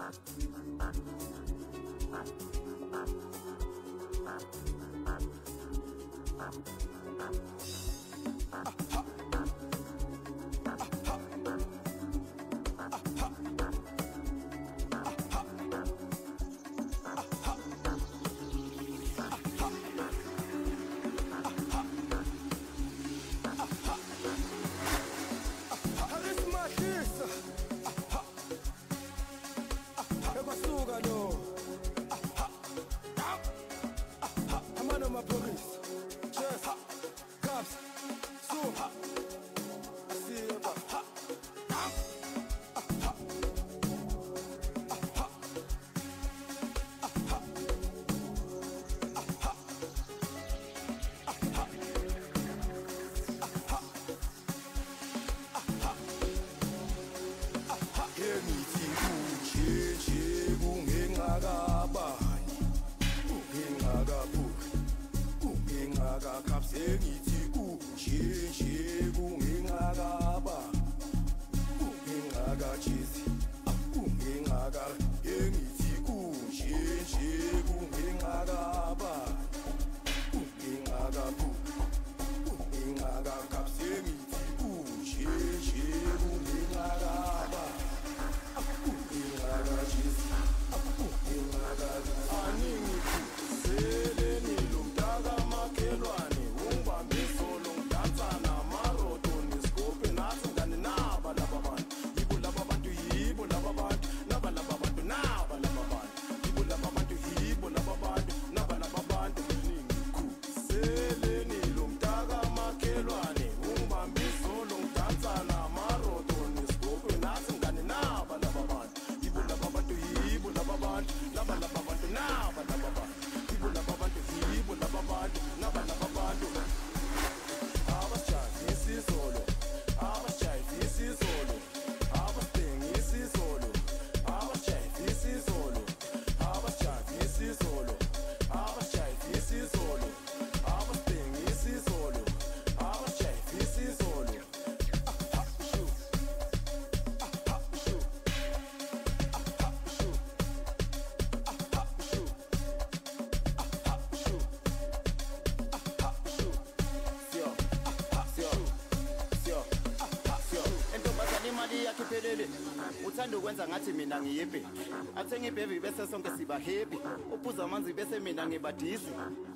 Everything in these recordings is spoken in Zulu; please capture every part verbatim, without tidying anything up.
Uthanda ukwenza ngathi mina ngiyiphi athenga ibhevi bese sonke siba happy uphuza amanzi bese mina ngibadizi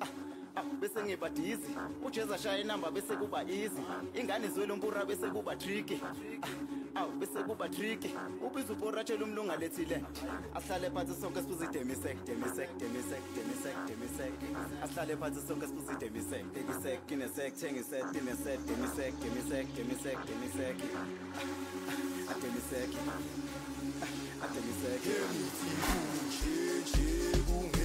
ah bese ngibadizi ujeza shaya inamba bese kuba easy ingane izwele umpura bese kuba tricky ah bese kuba tricky ubiza upura tshela umlunga lethile ahlale phansi sonke sibuze demisek demisek demisek demisek demisek ahlale phansi sonke sibuze demisek demisek kinesek thengisek kinesek demisek demisek demisek demisek Atemiseki, atemiseki. Emithi kunje nje kunge